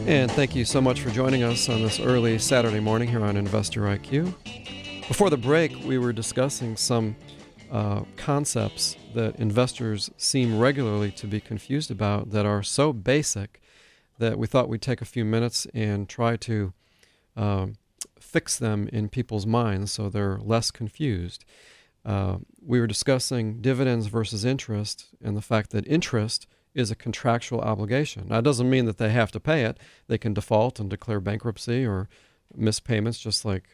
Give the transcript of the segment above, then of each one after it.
And thank you so much for joining us on this early Saturday morning here on Investor IQ. Before the break, we were discussing some concepts that investors seem regularly to be confused about that are so basic that we thought we'd take a few minutes and try to fix them in people's minds so they're less confused. We were discussing dividends versus interest and the fact that interest is a contractual obligation. Now, it doesn't mean that they have to pay it. They can default and declare bankruptcy or miss payments, just like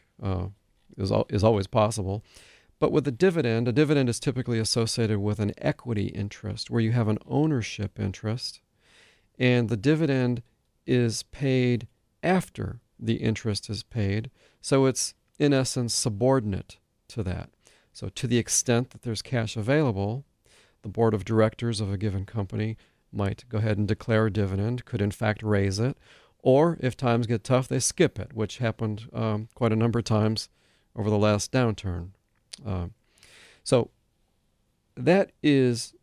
is always possible. But with a dividend is typically associated with an equity interest where you have an ownership interest, and the dividend is paid after the interest is paid. So it's, in essence, subordinate to that. So to the extent that there's cash available, the board of directors of a given company might go ahead and declare a dividend, could in fact raise it, or if times get tough, they skip it, which happened quite a number of times over the last downturn. So that is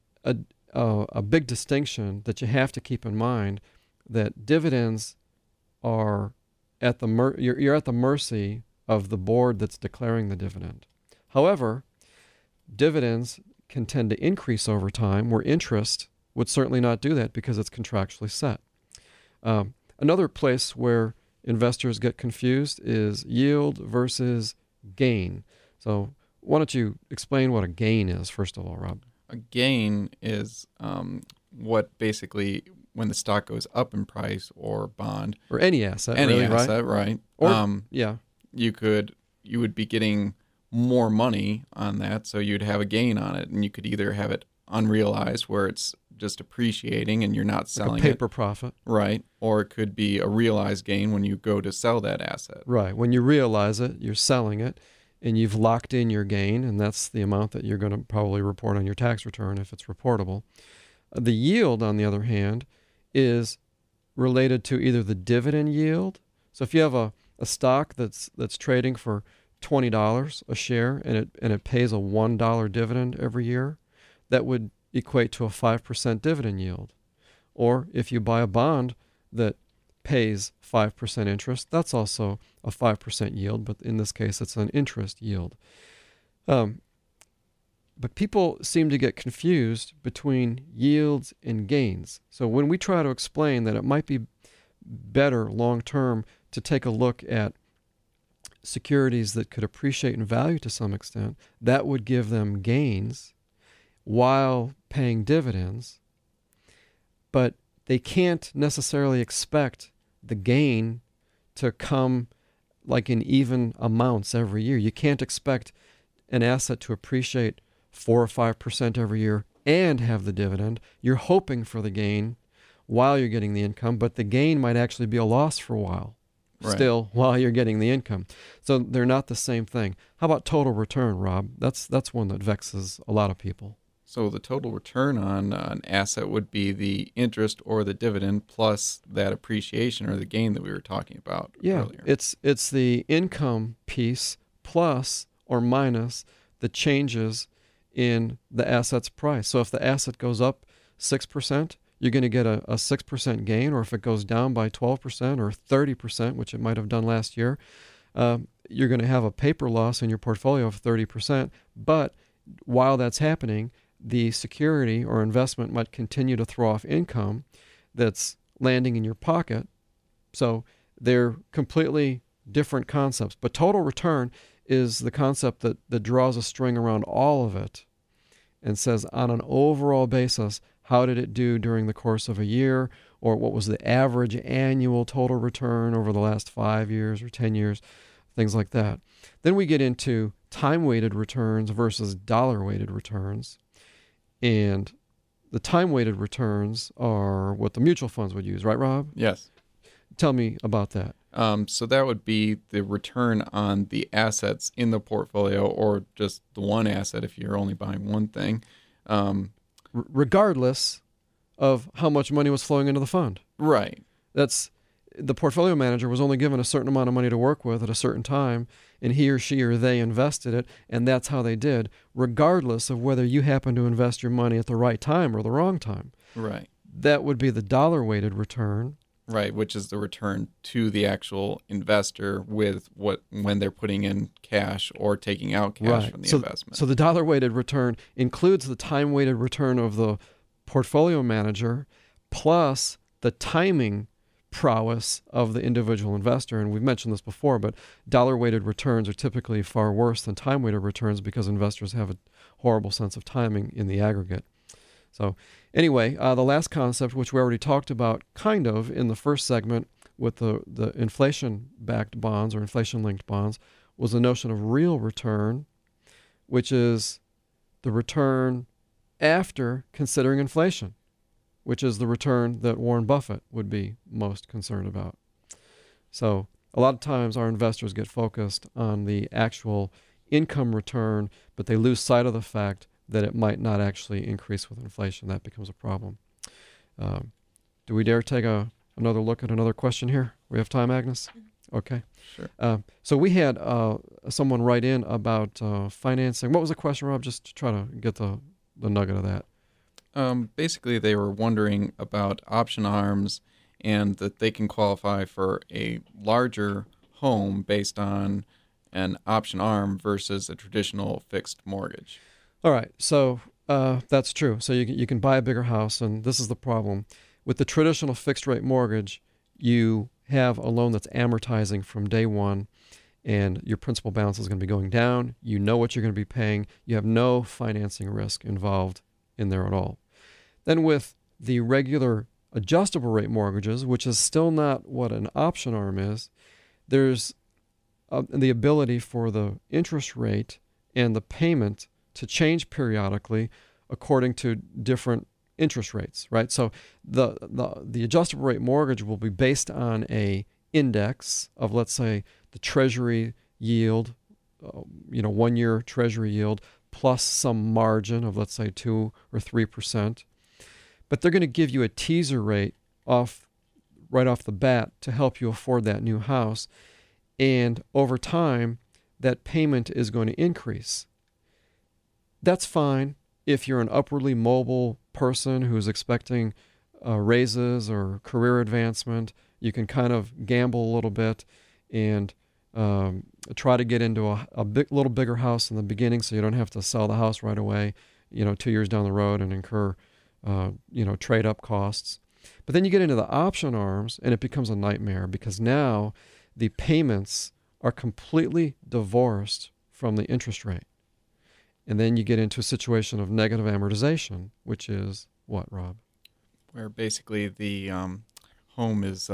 a big distinction that you have to keep in mind, that dividends are at the you're at the mercy of the board that's declaring the dividend. However, dividends can tend to increase over time, where interest would certainly not do that because it's contractually set. Another place where investors get confused is yield versus gain. So why don't you explain what a gain is, first of all, Rob? A gain is what basically, when the stock goes up in price or bond. Or any asset, any really, asset, right? Or, yeah. You would be getting more money on that, so you'd have a gain on it, and you could either have it unrealized, where it's just appreciating and you're not selling like a paper profit. Right, or it could be a realized gain when you go to sell that asset. Right, when you realize it, you're selling it, and you've locked in your gain, and that's the amount that you're going to probably report on your tax return if it's reportable. The yield, on the other hand, is related to either the dividend yield. So if you have a stock that's trading for $20 a share and it pays a $1 dividend every year, that would equate to a 5% dividend yield. Or if you buy a bond that pays 5% interest, that's also a 5% yield, but in this case it's an interest yield. But people seem to get confused between yields and gains. So when we try to explain that it might be better long term to take a look at securities that could appreciate in value to some extent, that would give them gains while paying dividends, but they can't necessarily expect the gain to come like in even amounts every year. You can't expect an asset to appreciate 4 or 5% every year and have the dividend. You're hoping for the gain while you're getting the income, but the gain might actually be a loss for a while. Right. Still, while you're getting the income. So they're not the same thing. How about total return, Rob? That's one that vexes a lot of people. So the total return on an asset would be the interest or the dividend plus that appreciation or the gain that we were talking about earlier. It's the income piece plus or minus the changes in the asset's price. So if the asset goes up 6%, you're going to get a 6% gain, or if it goes down by 12% or 30%, which it might have done last year, you're going to have a paper loss in your portfolio of 30%. But while that's happening, the security or investment might continue to throw off income that's landing in your pocket. So they're completely different concepts. But total return is the concept that draws a string around all of it and says, on an overall basis, how did it do during the course of a year, or what was the average annual total return over the last 5 years or 10 years, things like that. Then we get into time-weighted returns versus dollar-weighted returns. And the time-weighted returns are what the mutual funds would use, right, Rob? Yes. Tell me about that. So that would be the return on the assets in the portfolio, or just the one asset if you're only buying one thing. Regardless of how much money was flowing into the fund. Right. That's the portfolio manager was only given a certain amount of money to work with at a certain time, and he or she or they invested it, and that's how they did, regardless of whether you happen to invest your money at the right time or the wrong time. Right. That would be the dollar-weighted return. Right, which is the return to the actual investor with when they're putting in cash or taking out cash from the investment. So the dollar-weighted return includes the time-weighted return of the portfolio manager plus the timing prowess of the individual investor. And we've mentioned this before, but dollar-weighted returns are typically far worse than time-weighted returns because investors have a horrible sense of timing in the aggregate. So anyway, the last concept, which we already talked about kind of in the first segment with the inflation-backed bonds or inflation-linked bonds, was the notion of real return, which is the return after considering inflation, which is the return that Warren Buffett would be most concerned about. So a lot of times our investors get focused on the actual income return, but they lose sight of the fact that it might not actually increase with inflation. That becomes a problem. Do we dare take another look at another question here? We have time, Agnes? Okay. Sure. So we had someone write in about financing. What was the question, Rob? Just to try to get the nugget of that. Basically, they were wondering about option arms and that they can qualify for a larger home based on an option arm versus a traditional fixed mortgage. All right, so that's true. So you can buy a bigger house, and this is the problem. With the traditional fixed-rate mortgage, you have a loan that's amortizing from day one, and your principal balance is going to be going down. You know what you're going to be paying. You have no financing risk involved in there at all. Then with the regular adjustable rate mortgages, which is still not what an option arm is, there's the ability for the interest rate and the payment to change periodically according to different interest rates, right? So the adjustable rate mortgage will be based on a index of, let's say, the Treasury yield, 1 year Treasury yield plus some margin of, let's say, 2 or 3%. But they're going to give you a teaser rate right off the bat to help you afford that new house. And over time, that payment is going to increase. That's fine if you're an upwardly mobile person who's expecting raises or career advancement. You can kind of gamble a little bit and try to get into a little bigger house in the beginning so you don't have to sell the house right away, 2 years down the road and incur, trade-up costs. But then you get into the option arms and it becomes a nightmare because now the payments are completely divorced from the interest rate. And then you get into a situation of negative amortization, which is what, Rob? Where basically the home is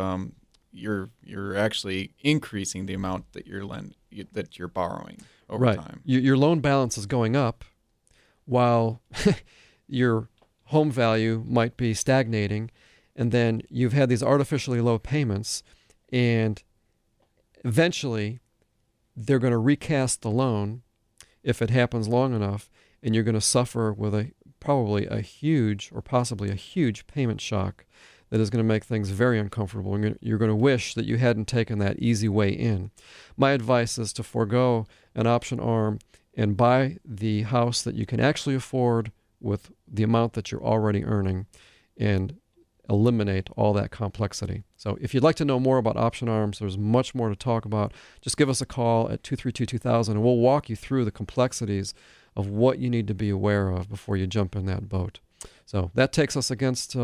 you're actually increasing the amount that you're borrowing over time. Your loan balance is going up while your home value might be stagnating, and then you've had these artificially low payments, and eventually they're going to recast the loan if it happens long enough, and you're going to suffer with probably a huge or possibly a huge payment shock that is going to make things very uncomfortable. And you're going to wish that you hadn't taken that easy way in. My advice is to forego an option arm and buy the house that you can actually afford with the amount that you're already earning and eliminate all that complexity. So if you'd like to know more about option arms, there's much more to talk about. Just give us a call at 232-2000 and we'll walk you through the complexities of what you need to be aware of before you jump in that boat. So that takes us against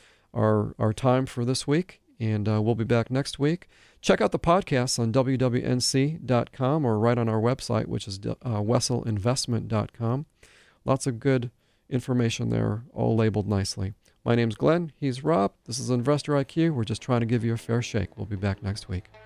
our time for this week, and we'll be back next week. Check out the podcasts on wwnc.com or right on our website, which is wesselinvestment.com. Lots of good information there, all labeled nicely. My name's Glenn. He's Rob. This is Investor IQ. We're just trying to give you a fair shake. We'll be back next week.